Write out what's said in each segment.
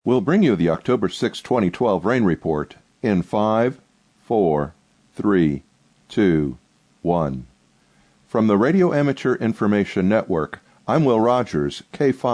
We'll bring you the October 6, 2012 rain report in 5, 4, 3, 2, 1. From the Radio Amateur Information Network, I'm Will Rogers,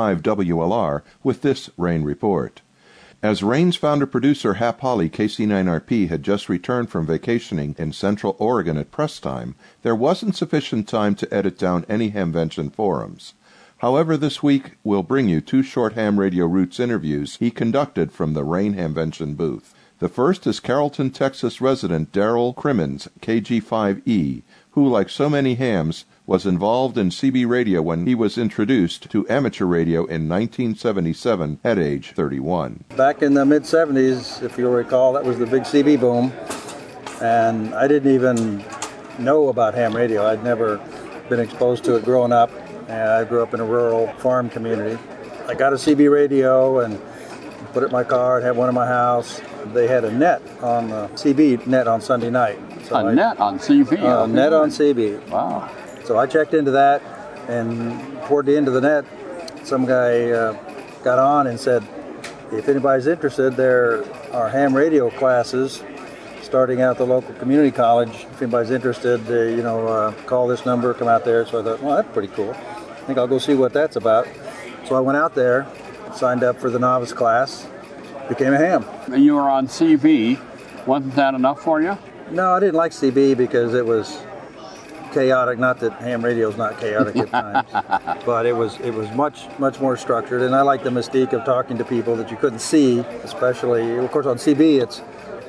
K5WLR, with this rain report. As RAIN's founder-producer Hap Holly, KC9RP, had just returned from vacationing in Central Oregon at press time, there wasn't sufficient time to edit down any Hamvention forums. However, this week we'll bring you two short ham radio roots interviews he conducted from the RAIN Hamvention booth. The first is Carrollton, Texas resident Daryl Crimmins, KG5E, who, like so many hams, was involved in CB radio when he was introduced to amateur radio in 1977 at age 31. Back in the mid-70s, if you'll recall, that was the big CB boom, and I didn't even know about ham radio. I'd never been exposed to it growing up. I grew up in a rural farm community. I got a CB radio and put it in my car and had one in my house. They had a net on the CB net on Sunday night. So net on CB? Net on CB. Wow. So I checked into that, and toward the end of the net, some guy got on and said, if anybody's interested, there are ham radio classes starting out at the local community college. If anybody's interested, call this number, come out there. So I thought, well, that's pretty cool. I think I'll go see what that's about. So I went out there, signed up for the novice class, became a ham. And you were on CB. Wasn't that enough for you? No, I didn't like CB because it was chaotic. Not that ham radio is not chaotic at times, but it was much more structured. And I like the mystique of talking to people that you couldn't see, especially, of course, on CB it's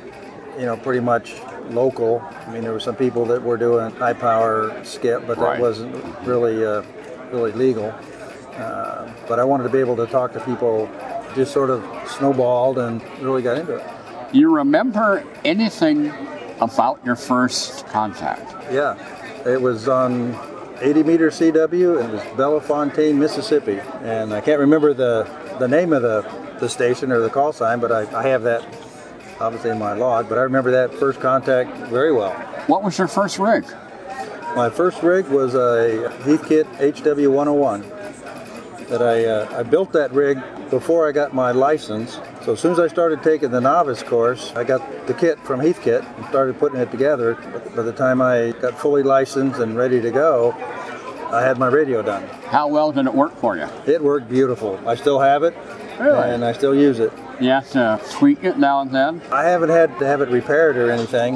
pretty much local. I mean, there were some people that were doing high power skip, but that wasn't really legal. But I wanted to be able to talk to people. Just sort of snowballed and really got into it. You remember anything about your first contact? Yeah, it was on 80 meter CW, and it was Bellefontaine, Mississippi. And I can't remember the name of the station or the call sign, but I have that obviously in my log. But I remember that first contact very well. What was your first rig? My first rig was a Heathkit HW101. That I built that rig before I got my license. So as soon as I started taking the novice course, I got the kit from Heathkit and started putting it together. By the time I got fully licensed and ready to go, I had my radio done. How well did it work for you? It worked beautiful. I still have it, really? And I still use it. You have to tweak it now and then? I haven't had to have it repaired or anything.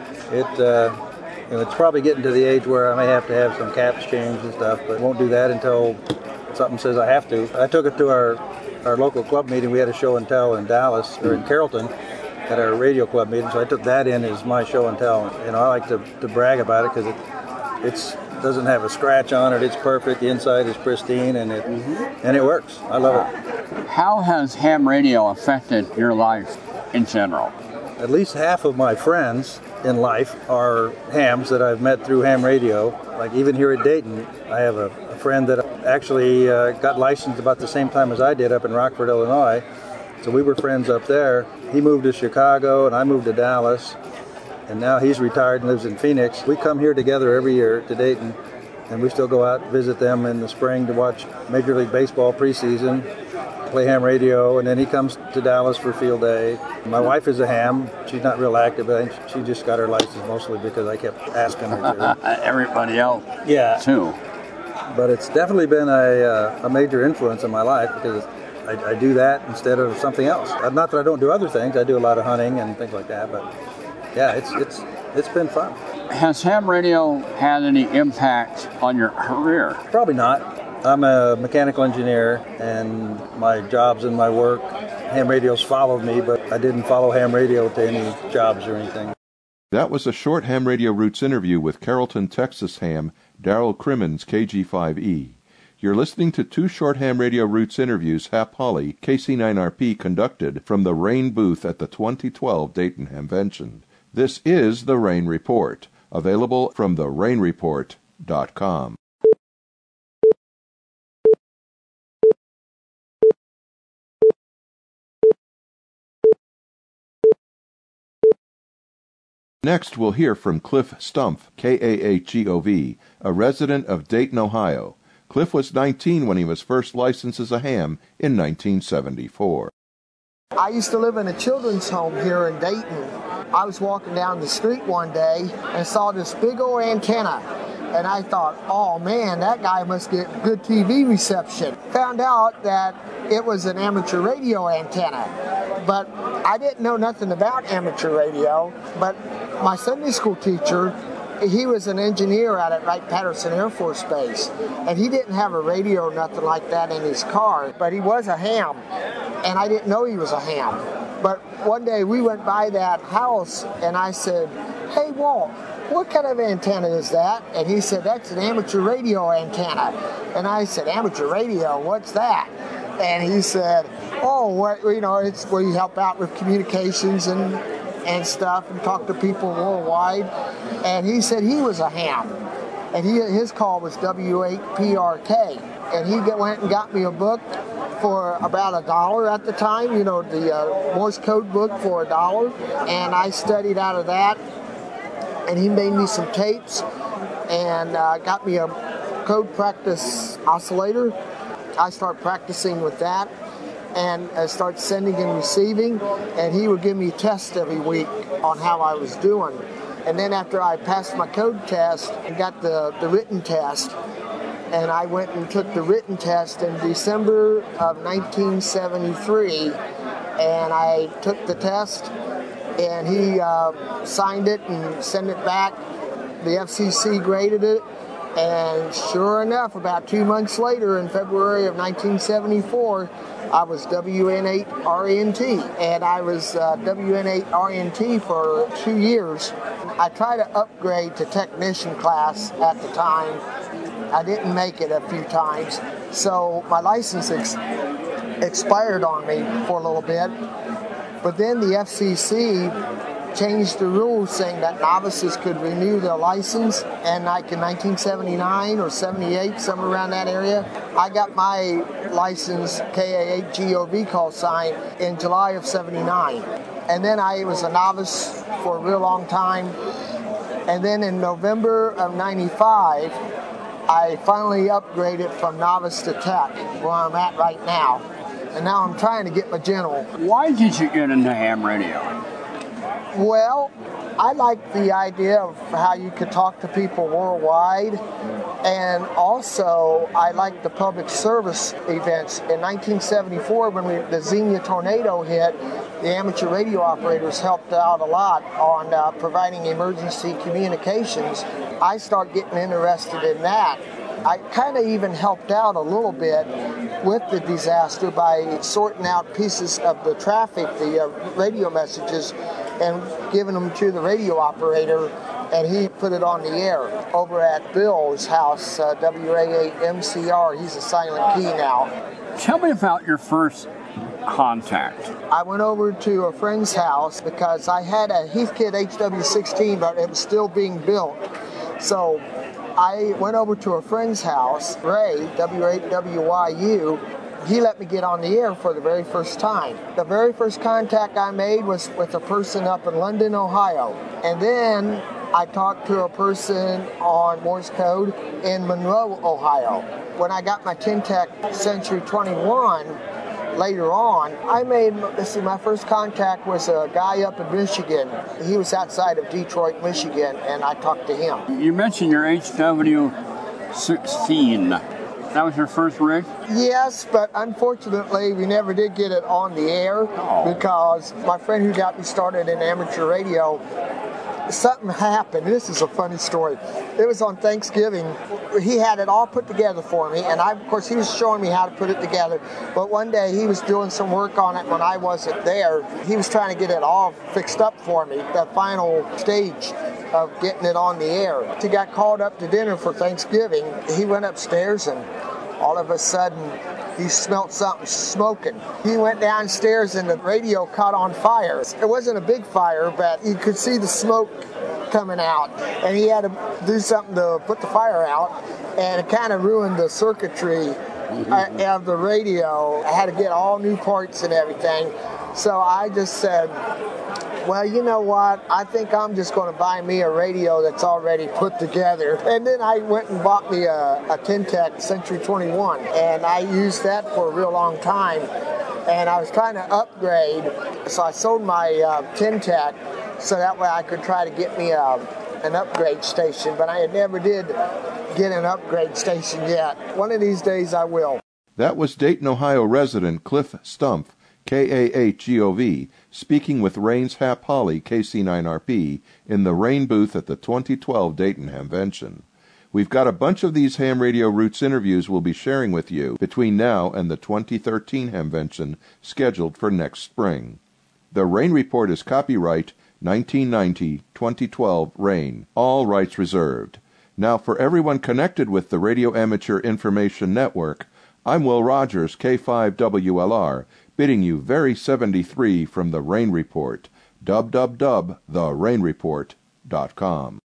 It's probably getting to the age where I may have to have some caps changed and stuff, but won't do that until something says I have to. I took it to our local club meeting. We had a show and tell in Dallas, or in Carrollton, at our radio club meeting, so I took that in as my show and tell. I like to brag about it because it doesn't have a scratch on it. It's perfect. The inside is pristine, and it works. I love it. How has ham radio affected your life in general? At least half of my friends in life are hams that I've met through ham radio. Like even here at Dayton, I have a friend that actually got licensed about the same time as I did up in Rockford, Illinois. So we were friends up there. He moved to Chicago and I moved to Dallas. And now he's retired and lives in Phoenix. We come here together every year to Dayton, and we still go out and visit them in the spring to watch Major League Baseball preseason, play ham radio, and then he comes to Dallas for field day. My wife is a ham. She's not real active, but she just got her license mostly because I kept asking her to. Everybody else, too. But it's definitely been a major influence in my life because I do that instead of something else. Not that I don't do other things. I do a lot of hunting and things like that, but yeah, it's been fun. Has ham radio had any impact on your career? Probably not. I'm a mechanical engineer, and my jobs and my work, ham radios followed me, but I didn't follow ham radio to any jobs or anything. That was a short Ham Radio Roots interview with Carrollton, Texas ham Daryl Crimmins, KG5E. You're listening to two short Ham Radio Roots interviews Hap Holly, KC9RP, conducted from the RAIN booth at the 2012 Dayton Hamvention. This is the RAIN Report, available from therainreport.com. Next, we'll hear from Cliff Stumpf, K-A-H-G-O-V, a resident of Dayton, Ohio. Cliff was 19 when he was first licensed as a ham in 1974. I used to live in a children's home here in Dayton. I was walking down the street one day and saw this big old antenna. And I thought, oh man, that guy must get good TV reception. Found out that it was an amateur radio antenna. But I didn't know nothing about amateur radio. But my Sunday school teacher, he was an engineer out at Wright-Patterson Air Force Base. And he didn't have a radio or nothing like that in his car. But he was a ham. And I didn't know he was a ham. But one day we went by that house and I said, hey, Walt, what kind of antenna is that? And he said, that's an amateur radio antenna. And I said, amateur radio, what's that? And he said, oh, it's where you help out with communications and stuff and talk to people worldwide. And he said he was a ham. And his call was W8PRK. And he went and got me a book for about $1 at the time, the Morse code book for $1. And I studied out of that. And he made me some tapes and got me a code practice oscillator. I started practicing with that and start sending and receiving. And he would give me tests every week on how I was doing. And then after I passed my code test and got the written test, and I went and took the written test in December of 1973, and I took the test, and he signed it and sent it back. The FCC graded it, and sure enough, about 2 months later, in February of 1974, I was WN8RNT, and I was WN8RNT for 2 years. I tried to upgrade to technician class at the time. I didn't make it a few times, so my license expired on me for a little bit. But then the FCC changed the rules saying that novices could renew their license, and like in 1979 or 78, somewhere around that area, I got my license KA8GOV call sign in July of 79. And then I was a novice for a real long time. And then in November of 95, I finally upgraded from novice to tech, where I'm at right now. And now I'm trying to get my general. Why did you get into ham radio? Well, I like the idea of how you could talk to people worldwide. And also, I like the public service events. In 1974, when the Xenia tornado hit, the amateur radio operators helped out a lot on providing emergency communications. I started getting interested in that. I kind of even helped out a little bit with the disaster by sorting out pieces of the traffic, the radio messages, and giving them to the radio operator, and he put it on the air over at Bill's house, WA8MCR. He's a silent key now. Tell me about your first contact. I went over to a friend's house because I had a Heathkit HW16, but it was still being built. So I went over to a friend's house, Ray, W8WYU. He let me get on the air for the very first time. The very first contact I made was with a person up in London, Ohio. And then I talked to a person on Morse code in Monroe, Ohio. When I got my Ten-Tech Century 21, later on, my first contact was a guy up in Michigan. He was outside of Detroit, Michigan, and I talked to him. You mentioned your HW16. That was your first rig? Yes, but unfortunately, we never did get it on the air because my friend who got me started in amateur radio, something happened. This is a funny story. It was on Thanksgiving. He had it all put together for me, and of course, he was showing me how to put it together. But one day, he was doing some work on it when I wasn't there. He was trying to get it all fixed up for me, the final stage of getting it on the air. He got called up to dinner for Thanksgiving. He went upstairs, and all of a sudden, he smelt something smoking. He went downstairs and the radio caught on fire. It wasn't a big fire, but you could see the smoke coming out. And he had to do something to put the fire out, and it kind of ruined the circuitry of the radio. I had to get all new parts and everything. So I just said, Well, you know what? I think I'm just going to buy me a radio that's already put together. And then I went and bought me a Ten-Tec Century 21, and I used that for a real long time. And I was trying to upgrade, so I sold my Ten-Tec so that way I could try to get me an upgrade station, but I never did get an upgrade station yet. One of these days I will. That was Dayton, Ohio resident Cliff Stumpf, KAHGOV, speaking with Rain's Hap Holly, KC9RP, in the Rain booth at the 2012 Dayton Hamvention. We've got a bunch of these Ham Radio Roots interviews we'll be sharing with you between now and the 2013 Hamvention scheduled for next spring. The Rain Report is copyright 1990-2012 Rain. All rights reserved. Now, for everyone connected with the Radio Amateur Information Network, I'm Will Rogers, K5WLR, bidding you very 73 from the Rain Report. www.therainreport.com.